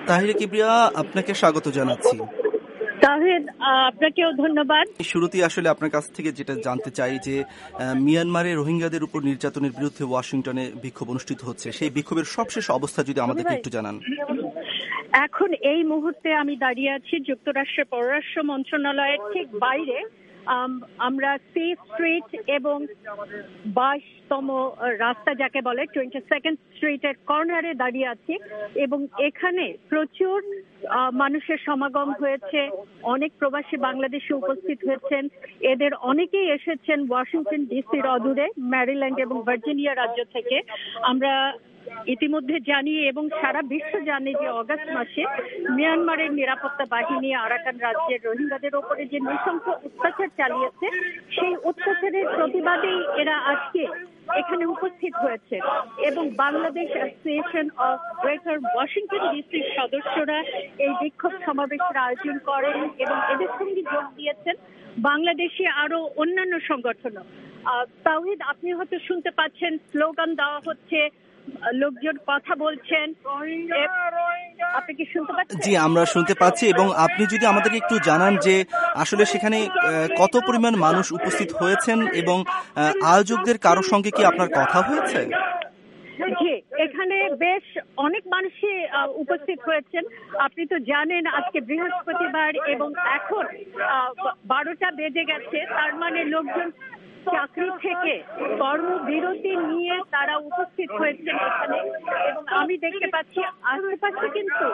তাহিরা কিবরিয়া, আপনাকে স্বাগত জানাচ্ছি। তাহিদ, আপনাকেও ধন্যবাদ। শুরুতেই আসলে আপনার কাছ থেকে যেটা জানতে চাই যে মিয়ানমারে রোহিঙ্গাদের উপর নির্যাতনের বিরুদ্ধে ওয়াশিংটনে বিক্ষোভ অনুষ্ঠিত হচ্ছে, সেই বিক্ষোভের সবশেষ অবস্থা যদি আমাদেরকে একটু জানান। এখন এই মুহূর্তে আমি দাঁড়িয়ে আছি যুক্তরাষ্ট্রের পররাষ্ট্র মন্ত্রণালয়ের ঠিক বাইরে। আমরা সি স্ট্রিট এবং 22তম রাস্তা যাকে বলে 22nd স্ট্রিটের কর্নারে দাঁড়িয়ে আছি এবং এখানে প্রচুর মানুষের সমাগম হয়েছে। অনেক প্রবাসী বাংলাদেশি উপস্থিত হয়েছেন। এদের অনেকেই এসেছেন ওয়াশিংটন ডিসির অদূরে ম্যারিল্যান্ড এবং ভার্জিনিয়া রাজ্য থেকে। আমরা ইতিমধ্যে জানি এবং সারা বিশ্ব জানে যে অগাস্ট মাসে মিয়ানমারের নিরাপত্তা বাহিনী আরাকান রাজ্যের রোহিঙ্গাদের ওপরে যে নৃশংস অত্যাচার চালিয়েছে, সেই অত্যাচারের প্রতিবাদেই এরা আজকে এখানে উপস্থিত হয়েছে এবং Bangladesh association of greater Washington ডিসির সদস্যরা এই বিক্ষোভ সমাবেশের আয়োজন করেন এবং এদের সঙ্গে যোগ দিয়েছেন বাংলাদেশি আরো অন্যান্য সংগঠনও। তাওহিদ, আপনি হয়তো শুনতে পাচ্ছেন, স্লোগান দেওয়া হচ্ছে, লোকজন কথা বলছেন। আপনি কি শুনতে পাচ্ছেন? জি, আমরা শুনতে পাচ্ছি। এবং আপনি যদি আমাদেরকে একটু জানান যে আসলে সেখানে কত পরিমাণ মানুষ উপস্থিত হয়েছেন এবং আয়োজকদের কারো সঙ্গে কি আপনার কথা হয়েছে? জি, এখানে বেশ অনেক মানুষই উপস্থিত হয়েছেন। আপনি তো জানেন আজকে বৃহস্পতিবার এবং এখন 12টা বেজে গেছে। তার মানে লোকজন চাকরি থেকে কর্মবিরতি নিয়ে তারা উপস্থিত হয়েছেন এখানে এবং আমি দেখতে পাচ্ছি আশেপাশে কিন্তু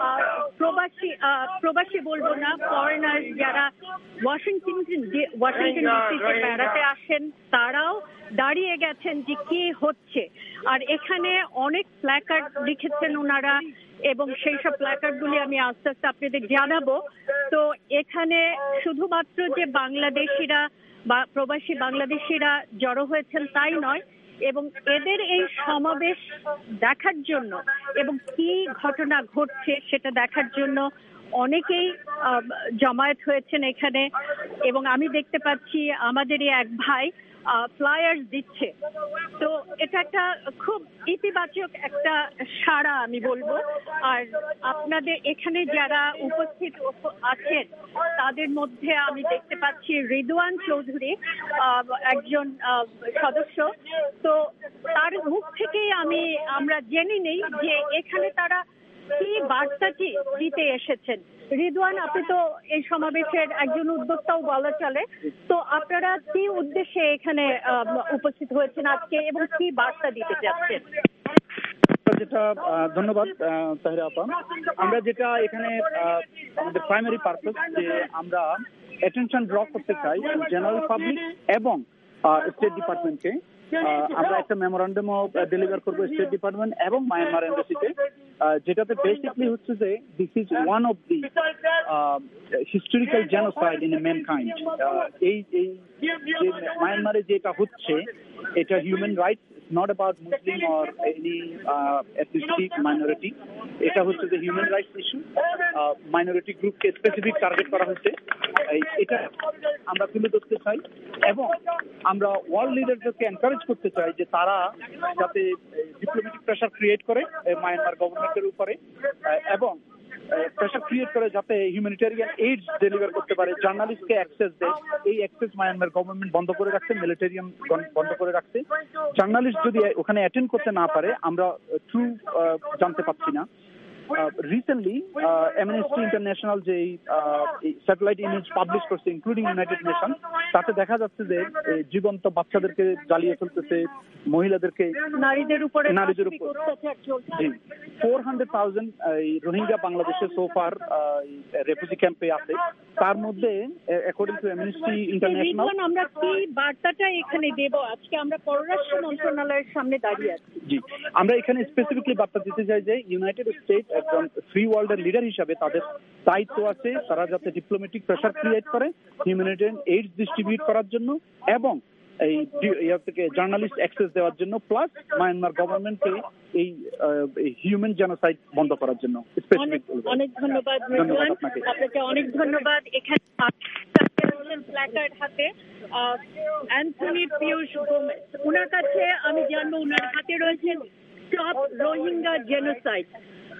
প্রবাসী বলবো না, ফরেনার যারা ওয়াশিংটন ডিসিতে বেড়াতে আসেন তারাও দাঁড়িয়ে গেছেন যে কি হচ্ছে। আর এখানে অনেক প্ল্যাকার্ড লিখেছেন ওনারা এবং সেই সব প্ল্যাকার্ডগুলি আমি আস্তে আস্তে আপনাদের জানাবো। তো এখানে শুধুমাত্র যে বাংলাদেশিরা বা প্রবাসী বাংলাদেশিরা জড়ো হয়েছেন তাই নয়, এবং এদের এই সমাবেশ দেখার জন্য এবং কি ঘটনা ঘটছে সেটা দেখার জন্য অনেকেই জমায়েত হয়েছেন এখানে। এবং আমি দেখতে পাচ্ছি আমাদেরই এক ভাই ফ্লায়ার্স দিচ্ছে। তো এটা একটা খুব ইতিবাচক একটা সাড়া আমি বলবো। আর আপনাদের এখানে যারা উপস্থিত আছেন তাদের মধ্যে আমি দেখতে পাচ্ছি রিদওয়ান চৌধুরী, একজন সদস্য। তো তার মুখ থেকেই আমরা জেনে নেই যে এখানে তারা কি বার্তাটি দিতে এসেছেন। রিদওয়ান, আপনি তো এই সমাবেশের একজন উদ্যোক্তাও বলা চলে, তো আপনারা কি উদ্দেশ্যে এখানে উপস্থিত হয়েছেন আজকে এবং কি বার্তা দিতে চাচ্ছেন? যেটা ধন্যবাদ তাহিরা আপা। আমরা যেটা এখানে আমাদের প্রাইমারি পারপাস যে আমরা অ্যাটেনশন ড্র করতে চাই জেনারেল পাবলিক এবং স্টেট ডিপার্টমেন্টকে। আমরা একটা মেমোরান্ডামও ডেলিভার করবো স্টেট ডিপার্টমেন্ট এবং মায়ানমার এম্বাসিতে, যেটাতে বেসিকলি হচ্ছে যে this is one of the historical genocide in mankind. এই যে মায়ানমারে যেটা হচ্ছে এটা human rights, not about Muslim or any ethnicity minority. এটা হচ্ছে যে হিউম্যান রাইটস ইস্যু। মাইনরিটি গ্রুপকে স্পেসিফিক টার্গেট করা হচ্ছে, এটা আমরা তুলে ধরতে চাই এবং আমরা ওয়ার্ল্ড লিডারদেরকে এনকারেজ করতে চাই যে তারা যাতে ডিপ্লোম্যাটিক প্রেশার ক্রিয়েট করে মায়ানমার গভর্নমেন্টের উপরে এবং প্রেশার ক্রিয়েট করে যাতে হিউম্যানিটেরিয়ান এইডস ডেলিভার করতে পারে, জার্নালিস্টকে অ্যাক্সেস দেয়। এই অ্যাক্সেস মায়ানমার গভর্নমেন্ট বন্ধ করে রাখছে, মিলিটারিয়াম বন্ধ করে রাখছে। জার্নালিস্ট যদি ওখানে অ্যাটেন্ড করতে না পারে আমরা ট্রু জানতে পারছি না। রিসেন্টলি অ্যামনেস্টি ইন্টারন্যাশনাল যে স্যাটেলাইট ইমেজ পাবলিশ করছে ইনক্লুডিং ইউনাইটেড নেশন, তাতে দেখা যাচ্ছে যে জীবন্ত বাচ্চাদেরকে জ্বালিয়ে ফেলতেছে, মহিলাদেরকে, নারীদের উপর জি 400,000 রোহিঙ্গা বাংলাদেশে সোফার রেফিউজি ক্যাম্পে আছে। তার মধ্যে অ্যাকর্ডিং টু অ্যামনেস্টি ইন্টারন্যাশনাল আমরা কি বার্তাটা এখানে দেব? আজকে আমরা পররাষ্ট্র মন্ত্রণালয়ের সামনে দাঁড়িয়ে আছি। জি, আমরা এখানে স্পেসিফিকলি বার্তা দিতে চাই যে ইউনাইটেড স্টেট একজন ফ্রি ওয়ার্ল্ডের লিডার হিসাবে তাদের দায়িত্ব আছে তারা যাতে ডিপ্লোম্যাটিক প্রেশার ক্রিয়েট করে হিউম্যানিটেরিয়ান এইডস ডিস্ট্রিবিউট করার জন্য এবং এই থেকে জার্নালিস্ট অ্যাক্সেস দেওয়ার জন্য, প্লাস মায়ানমার গভর্নমেন্টকে এই হিউম্যান জেনোসাইড বন্ধ করার জন্য। অনেক ধন্যবাদ আপনাকে, অনেক ধন্যবাদ। এখানে প্ল্যাকার্ড হাতে অ্যান্থনি পিউষ গোমেজ, ওনার কাছে আমি জানবো ওনার হাতে রয়েছে stop Rohingya genocide.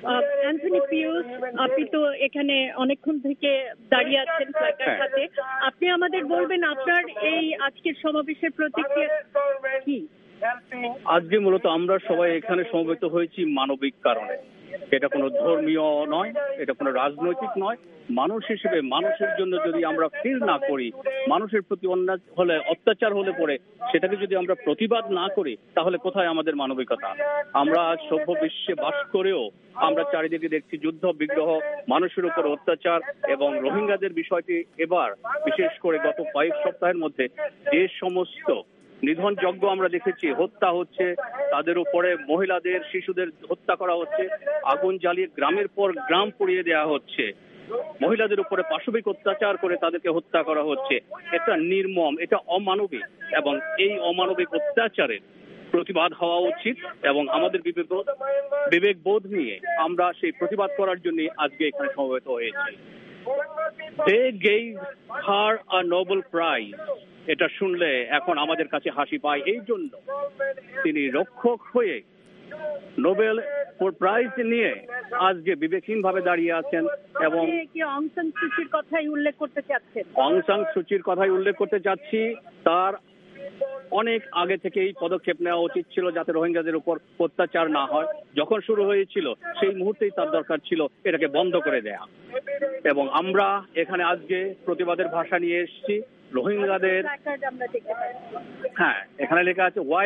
Anthony Pius, আপনি তো এখানে অনেকক্ষণ থেকে দাঁড়িয়ে আছেন প্ল্যাকার্ড হাতে। আপনি আমাদের বলবেন আপনার এই আজকের সমাবেশের প্রতিক্রিয়া কি? আজকে মূলত আমরা সবাই এখানে সমবেত হয়েছি মানবিক কারণে। এটা কোনো ধর্মীয় নয়, এটা কোনো রাজনৈতিক নয়। মানুষ হিসেবে মানুষের জন্য যদি আমরা ফিল না করি, মানুষের প্রতি অন্যায় হলে, অত্যাচার হলে পরে সেটাকে যদি আমরা প্রতিবাদ না করি, তাহলে কোথায় আমাদের মানবিকতা? আমরা আজ সভ্য বিশ্বে বাস করেও আমরা চারিদিকে দেখছি যুদ্ধ বিগ্রহ, মানুষের উপর অত্যাচার এবং রোহিঙ্গাদের বিষয়টি এবার বিশেষ করে গত কয়েক সপ্তাহের মধ্যে যে সমস্ত নিধন যজ্ঞ আমরা দেখেছি, হত্যা হচ্ছে, তাদের উপরে মহিলাদের, শিশুদের হত্যা করা হচ্ছে, আগুন জ্বালিয়ে গ্রামের পর গ্রাম পুড়িয়ে দেওয়া হচ্ছে, মহিলাদের উপরে পাশবিক অত্যাচার করে তাদেরকে হত্যা করা হচ্ছে। এটা নির্মম, এটা অমানবিক, এবং এই অমানবিক অত্যাচারের প্রতিবাদ হওয়া উচিত এবং আমাদের বিবেকবোধ নিয়ে আমরা সেই প্রতিবাদ করার জন্য আজকে এখানে সমবেত হয়েছি। They gave her a Nobel Prize. এটা শুনলে এখন আমাদের কাছে হাসি পায়। এই জন্য তিনি রক্ষক হয়ে নোবেল প্রাইজ নিয়ে আজকে বিবেকহীন ভাবে দাঁড়িয়ে আছেন। এবং কি অং সান সুচির কথাই উল্লেখ করতে চাচ্ছেন? অং সান সুচির কথাই উল্লেখ করতে চাচ্ছি। তার অনেক আগে থেকেই পদক্ষেপ নেওয়া উচিত ছিল যাতে রোহিঙ্গাদের উপর অত্যাচার না হয়। যখন শুরু হয়েছিল সেই মুহূর্তেই তার দরকার ছিল এটাকে বন্ধ করে দেয়া। এবং আমরা এখানে আজকে প্রতিবাদের ভাষা নিয়ে এসেছি রোহিঙ্গাদের। হ্যাঁ, এখানে লেখা আছে why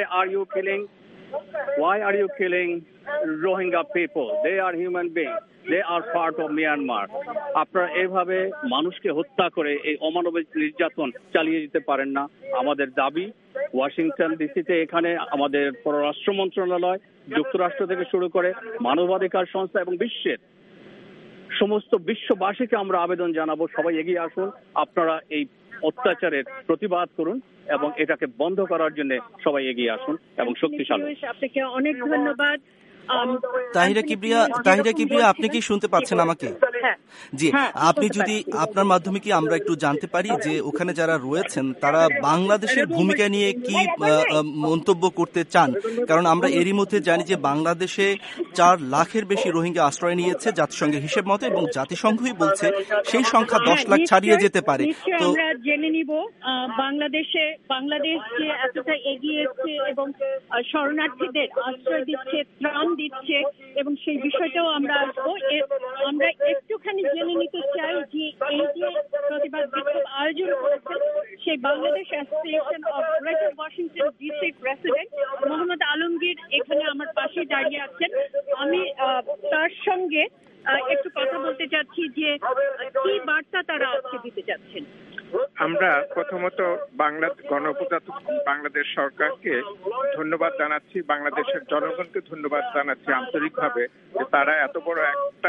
are you killing Rohingya people? They are human beings. They are part of Myanmar. আপনারা এইভাবে মানুষকে হত্যা করে এই অমানবিক নির্যাতন চালিয়ে যেতে পারেন না। আমাদের দাবি ওয়াশিংটন ডিসিতে এখানে আমাদের পররাষ্ট্র মন্ত্রণালয়, যুক্তরাষ্ট্র থেকে শুরু করে মানবাধিকার সংস্থা এবং বিশ্বের সমস্ত বিশ্ববাসীকে আমরা আবেদন জানাবো, সবাই এগিয়ে আসুন, আপনারা এই অত্যাচারের প্রতিবাদ করুন এবং এটাকে বন্ধ করার জন্য সবাই এগিয়ে আসুন এবং শক্তিশালী। আপনাকে অনেক ধন্যবাদ। তাহিরা কিবরিয়া, আপনি কি শুনতে পাচ্ছেন আমাকে? জি, আপনি যদি আপনার মাধ্যমে কি আমরা একটু জানতে পারি যে ওখানে যারা রয়েছেন তারা বাংলাদেশের ভূমিকা নিয়ে কি মন্তব্য করতে চান? কারণ আমরা এরই মধ্যে জানি যে বাংলাদেশে 4 লাখের বেশি রোহিঙ্গা আশ্রয় নিয়েছে জাতিসংঘের হিসেব মতো, এবং জাতিসংঘই বলছে সেই সংখ্যা 10 লাখ ছাড়িয়ে যেতে পারে। তো আমরা জেনে নিব বাংলাদেশ যে এতটা এগিয়েছে এবং শরণার্থীদের আশ্রয় দিচ্ছে, ত্রাণ দিচ্ছে, এবং সেই বিষয়টাও আমরা আসবো। আমরা একটুখানি জেনে নিতে চাই যে এই যে প্রতিবাদ বিক্ষোভ আয়োজন করেছেন সেই Bangladesh association of greater Washington DC president Mohammad Alamgir এখানে আমার পাশে দাঁড়িয়ে আছেন। আমি তার সঙ্গে একটু কথা বলতে চাচ্ছি যে কি বার্তা তারা আজকে দিতে চাচ্ছেন। আমরা প্রথমত গণপ্রজাতন্ত্রী বাংলাদেশ সরকারকে ধন্যবাদ জানাচ্ছি, বাংলাদেশের জনগণকে ধন্যবাদ জানাচ্ছি আন্তরিকভাবে যে তারা এত বড় একটা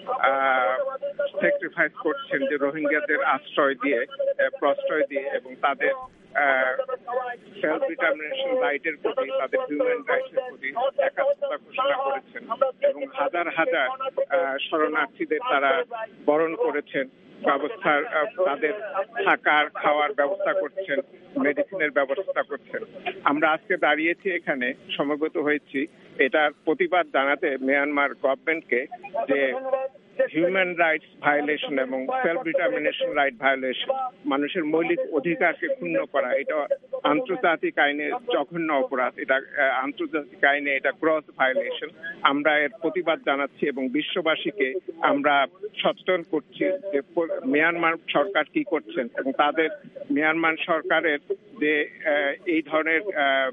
স্যাক্রিফাইস করছেন যে রোহিঙ্গাদের আশ্রয় দিয়ে, প্রশ্রয় দিয়ে এবং তাদের সেলফ ডিটারমিনেশন রাইটের প্রতি, তাদের হিউম্যান রাইটসের প্রতি একাত্মতা ঘোষণা করেছেন এবং হাজার হাজার শরণার্থীদের তারা বরণ করেছেন, ব্যবস্থার তাদের থাকার খাওয়ার ব্যবস্থা করছেন, মেডিসিনের ব্যবস্থা করছেন। আমরা আজকে দাঁড়িয়েছি এখানে সমবেত হয়েছি এটার প্রতিবাদ জানাতে মিয়ানমার গভর্নমেন্টকে যে হিউম্যান রাইটস ভায়োলেশন এবং সেলফ ডিটারমিনেশন রাইট ভায়োলেশন, মানুষের মৌলিক অধিকারকে ক্ষুণ্ণ করা, এটা আন্তর্জাতিক আইনে জঘন্য অপরাধ, এটা আন্তর্জাতিক আইনে এটা গ্রস ভায়োলেশন। আমরা এর প্রতিবাদ জানাচ্ছি এবং বিশ্ববাসীকে আমরা সচেতন করছি যে মিয়ানমার সরকার কি করছেন এবং তাদের মিয়ানমার সরকারের যে এই ধরনের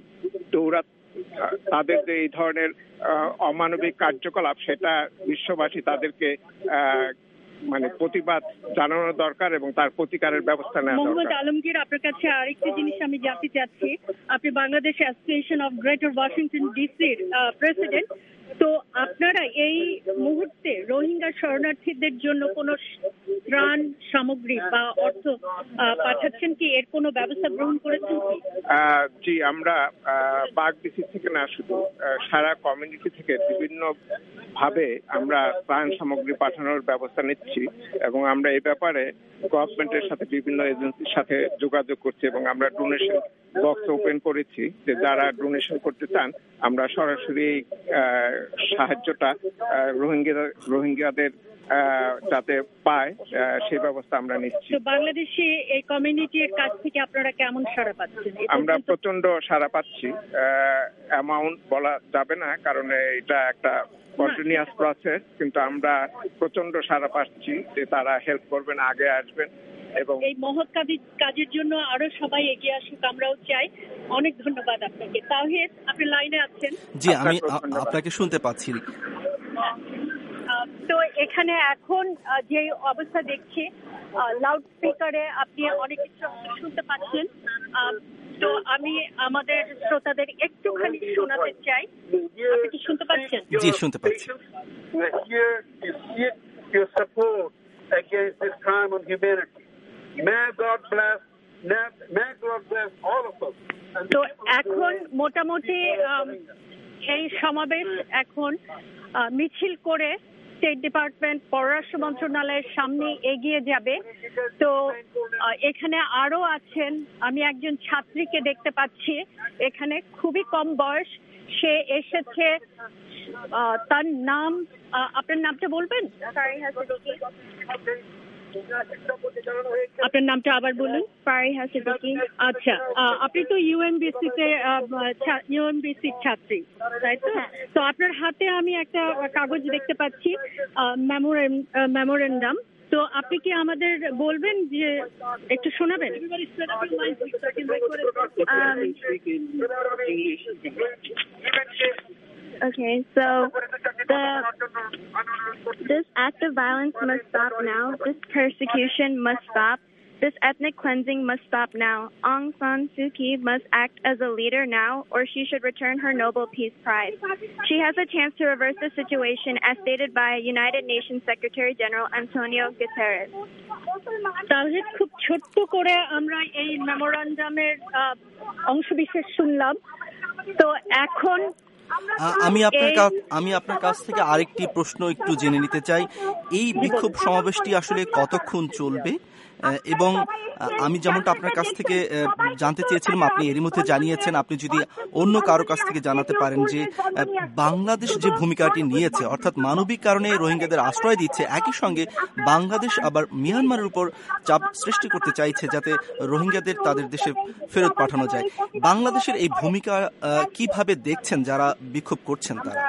তাদের যে এই ধরনের অমানবিক কার্যকলাপ সেটা বিশ্ববাসী তাদেরকে মানে প্রতিবাদ জানানো দরকার এবং তার প্রতিকারের ব্যবস্থা নেওয়া দরকার। মোহাম্মদ আলমগীর, আপনার কাছে আরেকটি জিনিস আমি জানতে চাচ্ছি। আপনি Bangladesh association of greater Washington ডিসির প্রেসিডেন্ট। তো আপনারা এই মুহূর্তে রোহিঙ্গা শরণার্থীদের জন্য কোনো ত্রাণ সামগ্রী বা অর্থ পাঠাচ্ছেন কি, এর কোনো ব্যবস্থা গ্রহণ করেছেন কি? জি, আমরা বাগডিসি থেকে না, শুধু সারা কমিউনিটি থেকে বিভিন্ন ভাবে আমরা ত্রাণ সামগ্রী পাঠানোর ব্যবস্থা নিচ্ছি এবং আমরা এই ব্যাপারে গভর্নমেন্টের সাথে বিভিন্ন এজেন্সির সাথে যোগাযোগ করছি এবং আমরা ডোনেশন বক্স ওপেন করেছি, যে যারা ডোনেশন করতে চান আমরা সরাসরি সাহায্যটা রোহিঙ্গাদের যাতে পায় সেই ব্যবস্থা আমরা নিচ্ছি। তো বাংলাদেশে এই কমিউনিটির কাছ থেকে আপনারা কেমন সাড়া পাচ্ছেন? আমরা প্রচন্ড সাড়া পাচ্ছি। অ্যামাউন্ট বলা যাবে না, কারণ এটা একটা কন্টিনিউয়াস প্রসেস, কিন্তু আমরা প্রচন্ড সাড়া পাচ্ছি যে তারা হেল্প করবেন, আগে আসবেন এবং এই মহৎ কাজের জন্য আরো সবাই এগিয়ে আসুক, আমরাও চাই। অনেক ধন্যবাদ আপনাকে। তাওহিদ, আপনি লাইনে আছেন? জি, আমি আপনাকে শুনতে পাচ্ছি। তো এখানে এখন যে অবস্থা দেখছি, লাউড স্পিকারে আপনি অনেক কিছু শুনতে পাচ্ছেন। তো আমি আমাদের শ্রোতাদের একটুখানি শোনাতে চাই। আপনি কি শুনতে পাচ্ছেন? জি, শুনতে পাচ্ছি। Against this crime on humanity. May God bless all of us. তো এখন মোটামুটি এই সমাবেশ এখন মিছিল করে স্টেট ডিপার্টমেন্ট, পররাষ্ট্র মন্ত্রণালয়ের সামনে এগিয়ে যাবে। তো এখানে আরো আছেন, আমি একজন ছাত্রীকে দেখতে পাচ্ছি এখানে, খুবই কম বয়স, সে এসেছে। তার নাম, আপনার নামটা বলবেন? আপনার নামটা আবার বলুন। ফারিহা সিদ্দিকী। আচ্ছা, আপনি তো ইউএমবিসির ছাত্রী, তাই তো? তো আপনার হাতে আমি একটা কাগজ দেখতে পাচ্ছি, মেমোরেন্ডাম। তো আপনি কি আমাদের বলবেন, যে একটু শোনাবেন? Okay, so this act of violence must stop now. This persecution must stop. This ethnic cleansing must stop now. Aung San Suu Kyi must act as a leader now, or she should return her Nobel Peace Prize. She has a chance to reverse the situation, as stated by United Nations Secretary General Antonio Guterres. তাহলে খুব ছোট্ট করে আমরা এই মেমোরান্ডামের অংশবিশেষ শুনলাম। তো এখন আমি আপনার কাছ থেকে আরেকটি প্রশ্ন একটু জেনে নিতে চাই। এই বিক্ষোভ সমাবেশটি আসলে কতক্ষণ চলবে? এবং আমি যেমনটা আপনার কাছ থেকে জানতে চেয়েছিলাম, আপনি এরই মধ্যে জানিয়েছেন, আপনি যদি অন্য কারো কাছ থেকে জানাতে পারেন যে বাংলাদেশ যে ভূমিকাটি নিয়েছে, অর্থাৎ মানবিক কারণে রোহিঙ্গাদের আশ্রয় দিচ্ছে, একই সঙ্গে বাংলাদেশ আবার মিয়ানমারের উপর চাপ সৃষ্টি করতে চাইছে যাতে রোহিঙ্গাদের তাদের দেশে ফেরত পাঠানো যায়। বাংলাদেশের এই ভূমিকা কিভাবে দেখছেন যারা বিক্ষোভ করছেন তারা?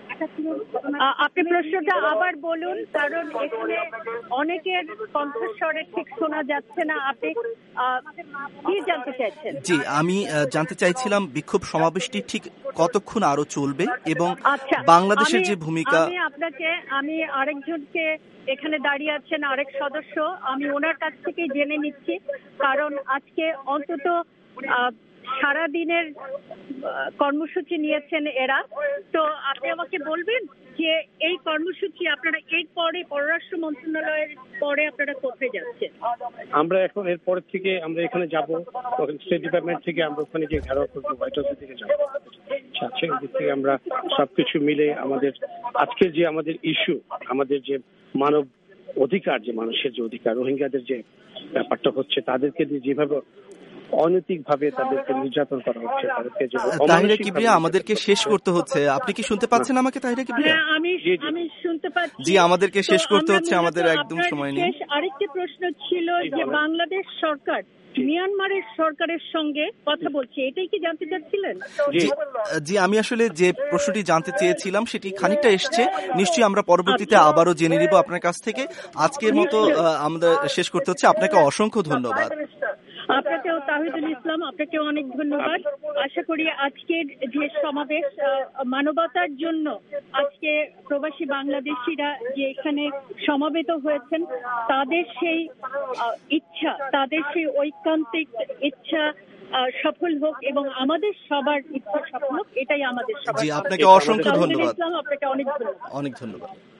আপনি প্রশ্নটা আবার বলুন, কারণ এখানে অনেকের কণ্ঠস্বরে ঠিক শোনা যাচ্ছে না। আপনি কি জানতে চাইছেন? জি, আমি জানতে চাইছিলাম বিক্ষোভ সমাবেশটি ঠিক কতক্ষণ আরো চলবে এবং বাংলাদেশের যে ভূমিকা। আমি আরেকজনকে, এখানে দাঁড়িয়ে আছেন আরেক সদস্য, আমি ওনার কাছ থেকে জেনে নিচ্ছি, কারণ আজকে অন্তত সারা দিনের কর্মসূচি নিয়েছেন এরা। তো আপনি আমাকে বলবেন যে এই কর্মসূচি আপনারা এর পরে পররাষ্ট্র মন্ত্রণালয়ের পরে আপনারা কোথায় যাচ্ছেন? আমরা এখন এর পরের থেকে আমরা এখানে যাব, স্টেট ডিপার্টমেন্ট থেকে আমরা ওখানে গিয়ে ঘেরাও করবো, হোয়াইট হাউসের দিকে যাবো। এদিক থেকে আমরা সবকিছু মিলে আমাদের আজকে যে আমাদের ইস্যু, আমাদের যে মানব অধিকার, যে মানুষের যে অধিকার, রোহিঙ্গাদের যে ব্যাপারটা হচ্ছে, তাদেরকে যেভাবে অনৈতিক ভাবে তাদেরকে নির্যাতন করা হচ্ছে, তাদেরকে তাহিরা কিবরিয়া, আমাদেরকে শেষ করতে হচ্ছে। আপনি কি শুনতে পাচ্ছেন আমাকে, তাহিরা কিবরিয়া? আমি শুনতে পাচ্ছি। জি, আমাদেরকে শেষ করতে হচ্ছে, আমাদের একদম সময় নেই। আরেকটি প্রশ্ন ছিল যে বাংলাদেশ সরকার মিয়ানমারের সরকারের সঙ্গে কথা বলছে, এটাই কি জানতে চাচ্ছিলেন? জি, আমি আসলে যে প্রশ্নটি জানতে চেয়েছিলাম সেটি খানিকটা এসছে, নিশ্চয়ই আমরা পরবর্তীতে আবারও জেনে নিব আপনার কাছ থেকে। আজকের মতো আমাদের শেষ করতে হচ্ছে। আপনাকে অসংখ্য ধন্যবাদ। আপনাকেও তাহিদুল ইসলাম, আপনাকেও অনেক ধন্যবাদ। আশা করি আজকের যে সমাবেশ মানবতার জন্য, আজকে প্রবাসী বাংলাদেশিরা যে এখানে সমবেত হয়েছেন, তাদের সেই ইচ্ছা, তাদের সেই ঐকান্তিক ইচ্ছা সফল হোক এবং আমাদের সবার ইচ্ছা সফল হোক, এটাই আমাদের সবার। জি, আপনাকে অসংখ্য ধন্যবাদ। আপনাকে অনেক ধন্যবাদ। অনেক ধন্যবাদ।